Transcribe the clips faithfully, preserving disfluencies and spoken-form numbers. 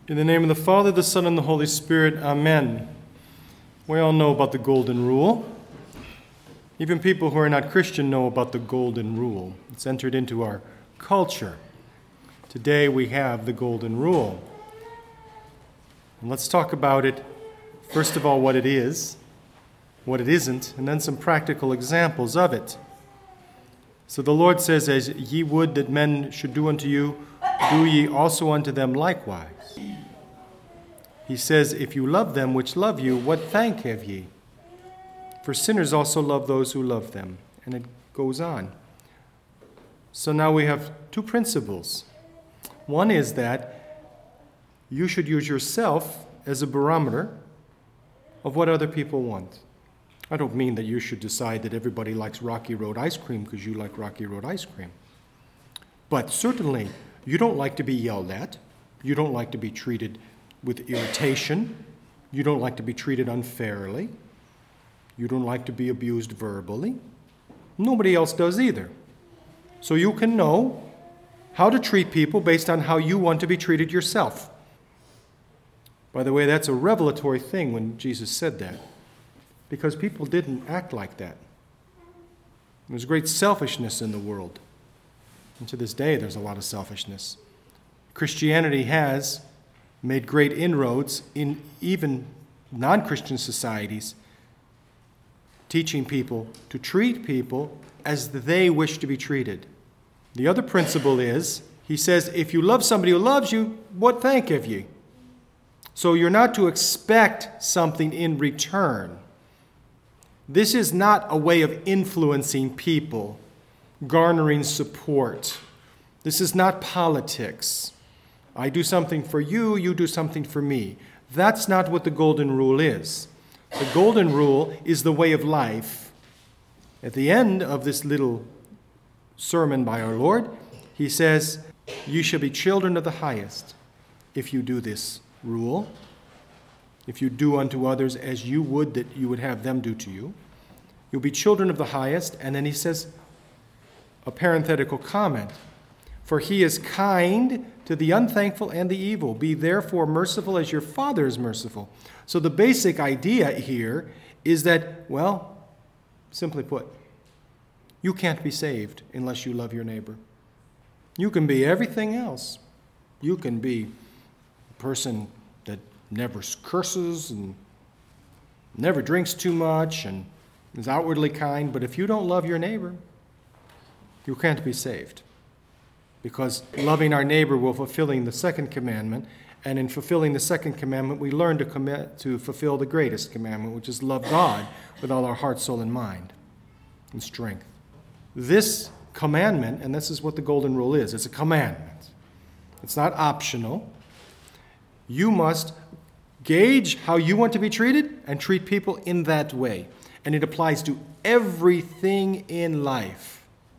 In the name of the Father, the Son, and the Holy Spirit, amen. We all know about the Golden Rule. Even people who are not Christian know about the Golden Rule. It's entered into our culture. Today we have the Golden Rule. And let's talk about it, first of all, what it is, what it isn't, and then some practical examples of it. So the Lord says, as ye would that men should do unto you, do ye also unto them likewise. He says, if you love them which love you, what thank have ye? For sinners also love those who love them. And it goes on. So now we have two principles. One is that you should use yourself as a barometer of what other people want. I don't mean that you should decide that everybody likes Rocky Road ice cream because you like Rocky Road ice cream. But certainly, you don't like to be yelled at. You don't like to be treated with irritation. You don't like to be treated unfairly. You don't like to be abused verbally. Nobody else does either. So you can know how to treat people based on how you want to be treated yourself. By the way, that's a revelatory thing when Jesus said that, because people didn't act like that. There's great selfishness in the world. And to this day, there's a lot of selfishness. Christianity has made great inroads in even non-Christian societies, teaching people to treat people as they wish to be treated. The other principle is, he says, if you love somebody who loves you, what thank have ye? So you're not to expect something in return. This is not a way of influencing people, garnering support. This is not politics. I do something for you, you do something for me. That's not what the Golden Rule is. The Golden Rule is the way of life. At the end of this little sermon by our Lord, he says, you shall be children of the highest if you do this rule, if you do unto others as you would that you would have them do to you. You'll be children of the highest. And then he says a parenthetical comment. For he is kind to the unthankful and the evil. Be therefore merciful as your Father is merciful. So the basic idea here is that, well, simply put, you can't be saved unless you love your neighbor. You can be everything else. You can be a person that never curses and never drinks too much and is outwardly kind, but if you don't love your neighbor, you can't be saved. Because loving our neighbor will fulfilling the second commandment, and in fulfilling the second commandment, we learn to commit to fulfill the greatest commandment, which is love God with all our heart, soul, and mind, and strength. This commandment, and this is what the Golden Rule is, it's a commandment. It's not optional. You must gauge how you want to be treated and treat people in that way. And it applies to everything in life.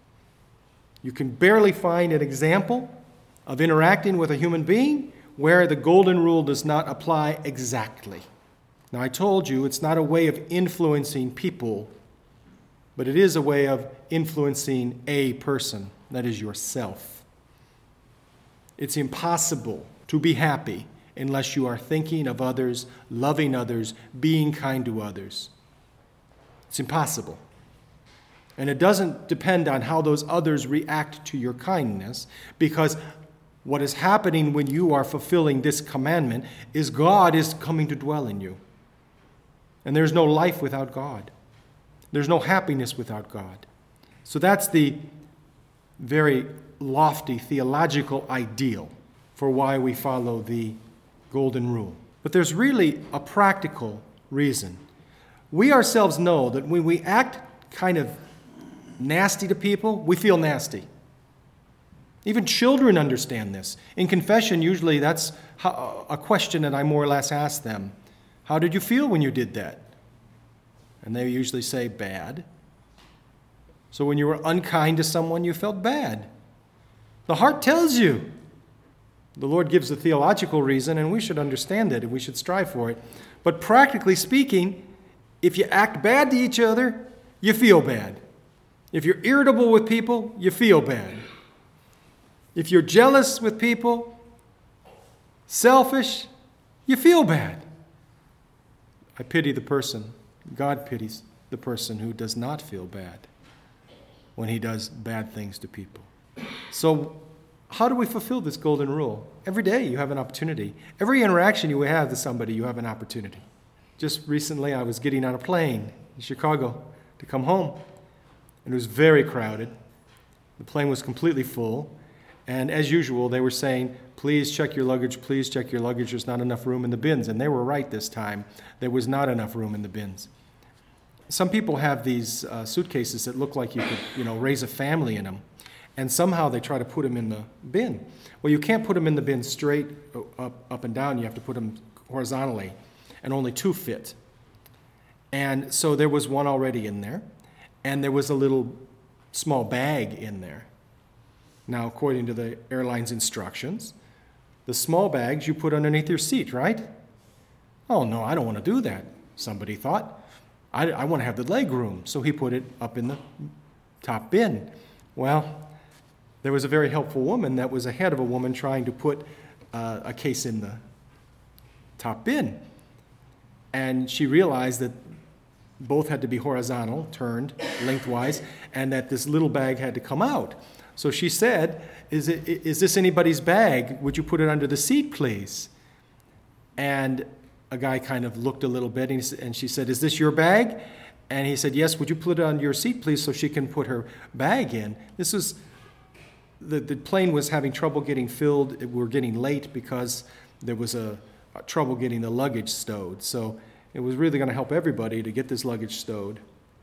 You can barely find an example of interacting with a human being where the Golden Rule does not apply exactly. Now, I told you it's not a way of influencing people, but it is a way of influencing a person, that is yourself. It's impossible to be happy unless you are thinking of others, loving others, being kind to others. It's impossible. And it doesn't depend on how those others react to your kindness, because what is happening when you are fulfilling this commandment is God is coming to dwell in you. And there's no life without God. There's no happiness without God. So that's the very lofty theological ideal for why we follow the Golden Rule. But there's really a practical reason. We ourselves know that when we act kind of nasty to people, we feel nasty. Even children understand this. In confession, usually that's how, a question that I more or less ask them. How did you feel when you did that? And they usually say, bad. So when you were unkind to someone, you felt bad. The heart tells you. The Lord gives the theological reason, and we should understand it, and we should strive for it. But practically speaking, if you act bad to each other, you feel bad. If you're irritable with people, you feel bad. If you're jealous with people, selfish, you feel bad. I pity the person. God pities the person who does not feel bad when he does bad things to people. So how do we fulfill this golden rule? Every day you have an opportunity. Every interaction you have with somebody, you have an opportunity. Just recently I was getting on a plane in Chicago to come home, and it was very crowded. The plane was completely full, and as usual they were saying, please check your luggage, please check your luggage, there's not enough room in the bins. And they were right this time. There was not enough room in the bins. Some people have these uh, suitcases that look like you could, you know, raise a family in them. And somehow they try to put them in the bin. Well, you can't put them in the bin straight up, up and down. You have to put them horizontally, and only two fit. And so there was one already in there, and there was a little small bag in there. Now, according to the airline's instructions, the small bags you put underneath your seat, right? Oh, no, I don't want to do that, somebody thought. I, I want to have the leg room, so he put it up in the top bin. Well, there was a very helpful woman that was ahead of a woman trying to put uh, a case in the top bin. And she realized that both had to be horizontal, turned lengthwise, and that this little bag had to come out. So she said, is, it, is this anybody's bag? Would you put it under the seat, please? And a guy kind of looked a little bit, and she said, is this your bag? And he said, yes, would you put it on your seat, please, so she can put her bag in? This was, the, the plane was having trouble getting filled. We were getting late because there was a, a trouble getting the luggage stowed. So it was really going to help everybody to get this luggage stowed.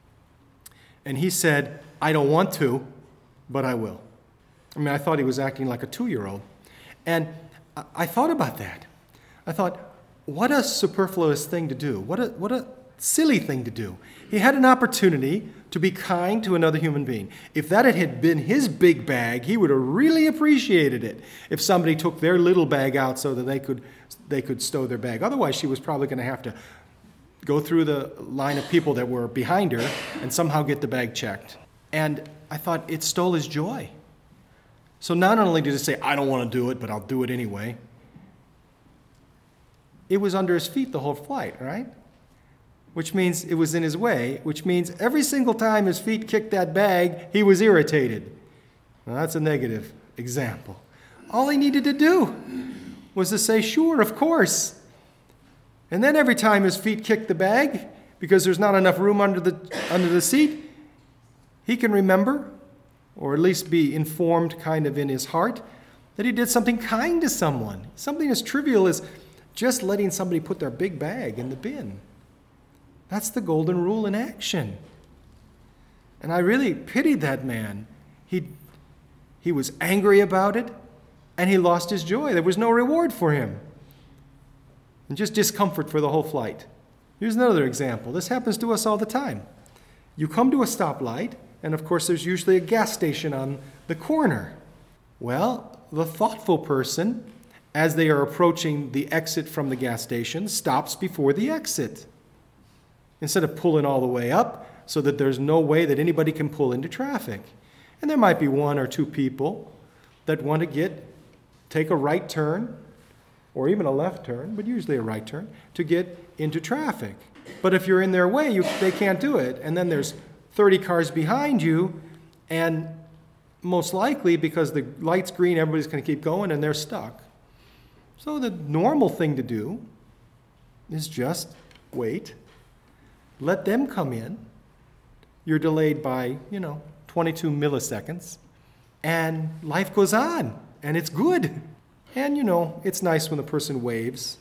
And he said, I don't want to, but I will. I mean, I thought he was acting like a two-year-old. And I, I thought about that. I thought, what a superfluous thing to do. What a, what a silly thing to do. He had an opportunity to be kind to another human being. If that had been his big bag, he would have really appreciated it if somebody took their little bag out so that they could, they could stow their bag. Otherwise, she was probably going to have to go through the line of people that were behind her and somehow get the bag checked. And I thought it stole his joy. So not only did he say, I don't want to do it, but I'll do it anyway, it was under his feet the whole flight, right? Which means it was in his way, which means every single time his feet kicked that bag, he was irritated. Now, that's a negative example. All he needed to do was to say, sure, of course. And then every time his feet kicked the bag, because there's not enough room under the, under the seat, he can remember, or at least be informed kind of in his heart, that he did something kind to someone. Something as trivial as just letting somebody put their big bag in the bin. That's the golden rule in action. And I really pitied that man. He, he was angry about it, and he lost his joy. There was no reward for him. And just discomfort for the whole flight. Here's another example. This happens to us all the time. You come to a stoplight, and of course there's usually a gas station on the corner. Well, the thoughtful person, as they are approaching the exit from the gas station, stops before the exit. Instead of pulling all the way up so that there's no way that anybody can pull into traffic. And there might be one or two people that want to get, take a right turn, or even a left turn, but usually a right turn, to get into traffic. But if you're in their way, you, they can't do it. And then there's thirty cars behind you, and most likely, because the light's green, everybody's going to keep going, and they're stuck. So the normal thing to do is just wait. Let them come in. You're delayed by, you know, twenty-two milliseconds. And life goes on, and it's good. And, you know, it's nice when the person waves.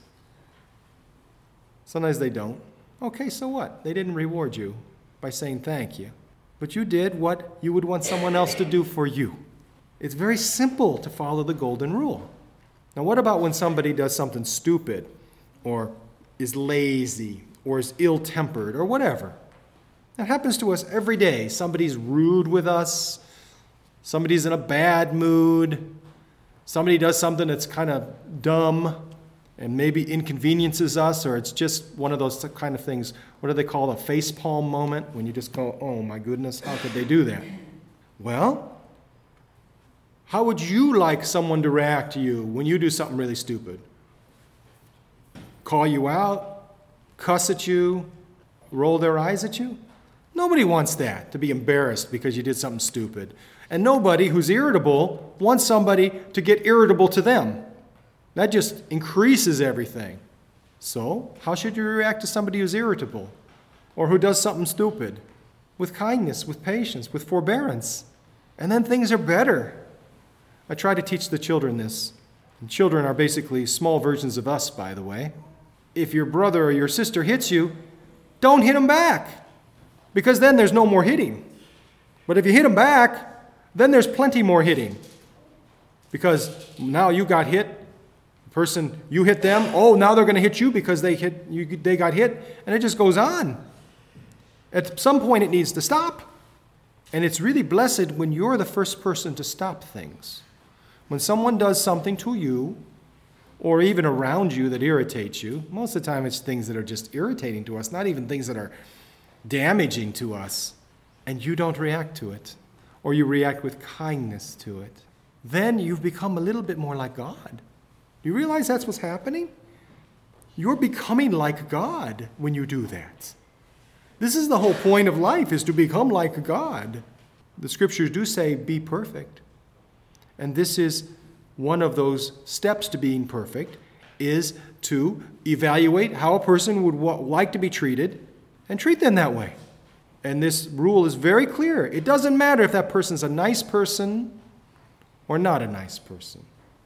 Sometimes they don't. Okay, so what? They didn't reward you by saying thank you. But you did what you would want someone else to do for you. It's very simple to follow the golden rule. Now, what about when somebody does something stupid, or is lazy, or is ill-tempered, or whatever? That happens to us every day. Somebody's rude with us. Somebody's in a bad mood. Somebody does something that's kind of dumb and maybe inconveniences us, or it's just one of those kind of things. What do they call a facepalm moment? When you just go, oh my goodness, how could they do that? Well, how would you like someone to react to you when you do something really stupid? call you out, cuss at you, roll their eyes at you? Nobody wants that, to be embarrassed because you did something stupid. And nobody who's irritable wants somebody to get irritable to them. That just increases everything. So, how should you react to somebody who's irritable or who does something stupid? With kindness, with patience, with forbearance. And then things are better. I try to teach the children this. And children are basically small versions of us, by the way. If your brother or your sister hits you, don't hit them back, because then there's no more hitting. But if you hit them back, then there's plenty more hitting. Because now you got hit, the person, you hit them, oh, now they're going to hit you because they hit you, they got hit, and it just goes on. At some point, it needs to stop. And it's really blessed when you're the first person to stop things. When someone does something to you, or even around you that irritates you, most of the time it's things that are just irritating to us, not even things that are damaging to us, and you don't react to it, or you react with kindness to it, then you've become a little bit more like God. Do you realize that's what's happening? You're becoming like God when you do that. This is the whole point of life, is to become like God. The scriptures do say, be perfect. And this is one of those steps to being perfect, is to evaluate how a person would wa- like to be treated and treat them that way. And this rule is very clear. It doesn't matter if that person's a nice person or not a nice person.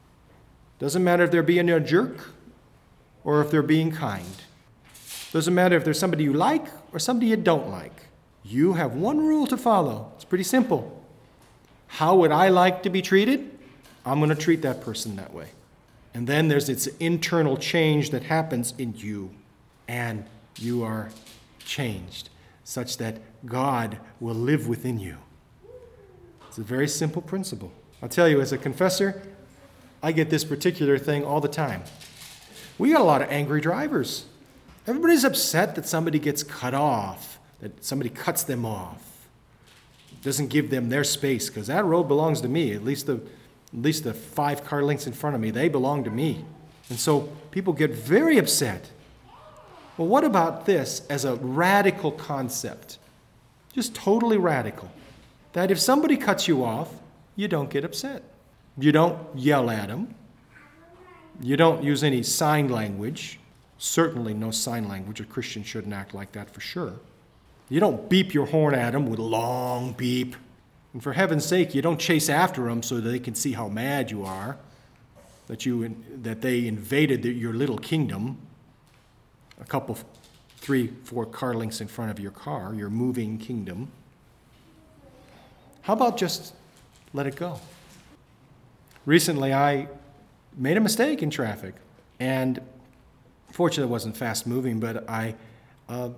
It doesn't matter if they're being a jerk or if they're being kind. It doesn't matter if there's somebody you like or somebody you don't like. You have one rule to follow. It's pretty simple. How would I like to be treated? I'm going to treat that person that way. And then there's this internal change that happens in you. And you are changed such that God will live within you. It's a very simple principle. I'll tell you, as a confessor, I get this particular thing all the time. We got a lot of angry drivers. Everybody's upset that somebody gets cut off, that somebody cuts them off, doesn't give them their space, because that road belongs to me. At least the, at least the five car lengths in front of me, they belong to me. And so people get very upset. Well, what about this as a radical concept? Just totally radical. That if somebody cuts you off, you don't get upset. You don't yell at them. You don't use any sign language. Certainly no sign language. A Christian shouldn't act like that for sure. You don't beep your horn at them with a long beep. And for heaven's sake, you don't chase after them so that they can see how mad you are, that you that they invaded the, your little kingdom, a couple, three, four car lengths in front of your car, your moving kingdom. How about just let it go? Recently, I made a mistake in traffic, and fortunately, it wasn't fast moving, but I uh,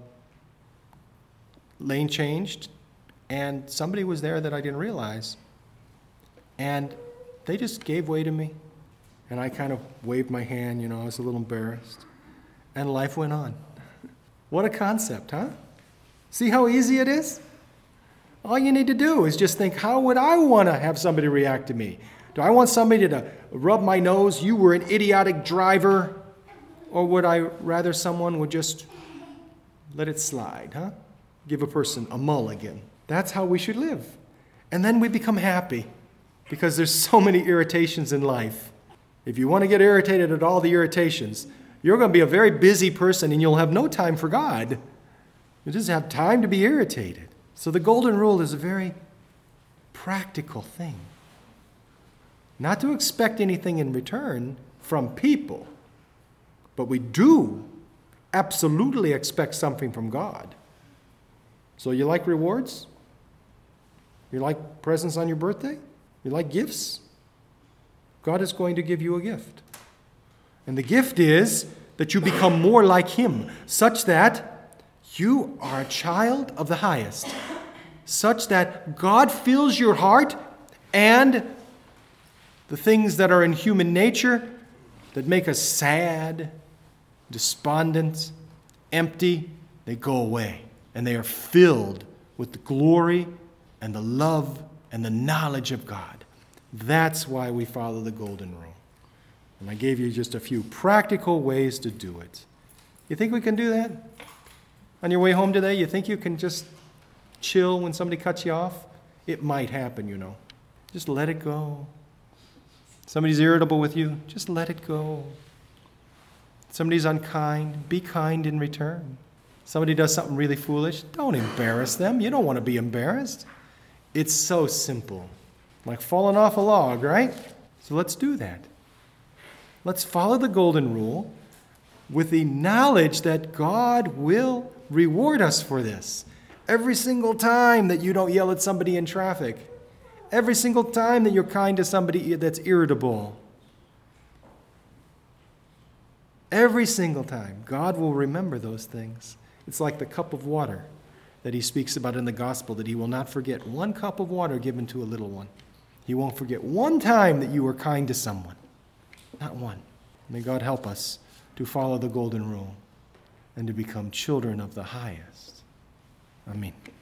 lane changed, and somebody was there that I didn't realize, and they just gave way to me, and I kind of waved my hand, you know, I was a little embarrassed, and life went on. What a concept, huh? See how easy it is? All you need to do is just think, how would I want to have somebody react to me? Do I want somebody to rub my nose, you were an idiotic driver? Or would I rather someone would just let it slide, huh? Give a person a mulligan. That's how we should live. And then we become happy because there's so many irritations in life. If you want to get irritated at all the irritations, you're going to be a very busy person and you'll have no time for God. You just have time to be irritated. So the golden rule is a very practical thing. Not to expect anything in return from people, but we do absolutely expect something from God. So you like rewards? You like presents on your birthday? You like gifts? God is going to give you a gift. And the gift is that you become more like Him, such that you are a child of the highest, such that God fills your heart, and the things that are in human nature that make us sad, despondent, empty, they go away. And they are filled with the glory and the love and the knowledge of God. That's why we follow the golden rule. And I gave you just a few practical ways to do it. You think we can do that? On your way home today, you think you can just chill when somebody cuts you off? It might happen, you know. Just let it go. Somebody's irritable with you, just let it go. Somebody's unkind, be kind in return. Somebody does something really foolish, don't embarrass them. You don't want to be embarrassed. It's so simple. Like falling off a log, right? So let's do that. Let's follow the golden rule with the knowledge that God will reward us for this. Every single time that you don't yell at somebody in traffic, every single time that you're kind to somebody that's irritable, every single time, God will remember those things. It's like the cup of water that he speaks about in the gospel, that he will not forget one cup of water given to a little one. He won't forget one time that you were kind to someone. Not one. May God help us to follow the golden rule and to become children of the highest. Amen.